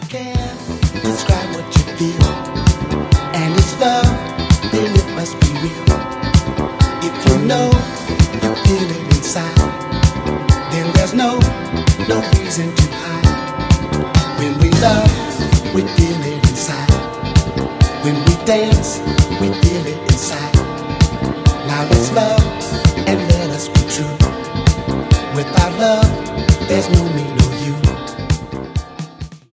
can't describe what you feel, and it's love, then it must be real. If you know you feel it inside, then there's no reason to hide. When we love, we feel it inside. When we dance, we feel it inside. Now let's love and let us be true. Without love, there's no